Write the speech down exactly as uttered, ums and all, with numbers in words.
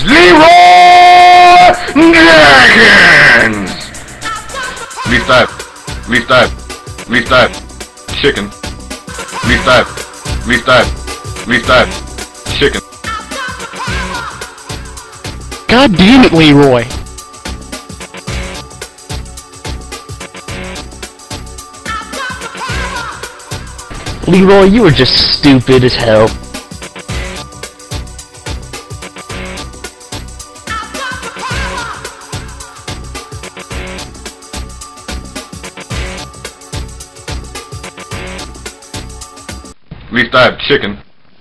Leroy Jenkins! Leaf dive. Leaf dive. Leaf dive. Chicken. Leaf dive. Leaf dive. Leaf dive. Chicken. God damn it, Leroy! Leroy, you are just stupid as hell. Leaf dive. Chicken.